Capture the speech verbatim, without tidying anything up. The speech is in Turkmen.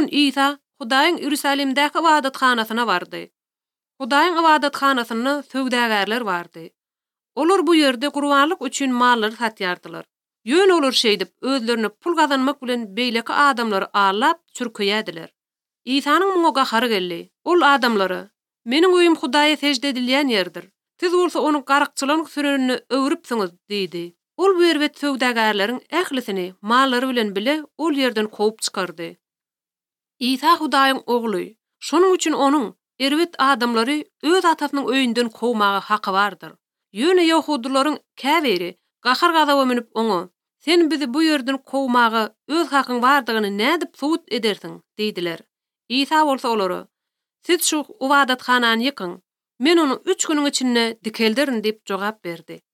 gün İsa Hudaýyň Ýerusalimdäki ibadatxanasyna bardy. Hudaýyň ibadatxanasyny söwdägärler bardy. Olar bu ýerde gurbanlyk üçin mallary satýardylar. Ýöne olar şeýdip özlerine pul gazanmak bilen beýleki adamlary allap çürkeýärdiler. İsanyň muňa gahary geldi. Ol adamlara: "Meniň öýüm Hudaýa sejde edilýän ýerdir. Siz bolsa onuň garykçylygyny sürenini öwrüpsiňiz" diýdi. Ol bu ýerwet söwdägärleriň ählisini mallary bilen bile ol ýerden kowyp çykardy. İsa Hudaýyň ogly. Şonuň üçin onuň erwet adamlary öz atasynyň öýünden kowmagy haky bardyr. Ýöne Ýahudularyň käbiri gahar gazaba minip oňa: "Sen bizi bu ýerden kowmagy öz hakyň bardygyny nädip subut edersiň?" diýdiler. İsa bolsa olara: "Siz şu ibadatxanany ýykyň. Men onu üç güniň içinde dikeldirin" diýip jogap berdi.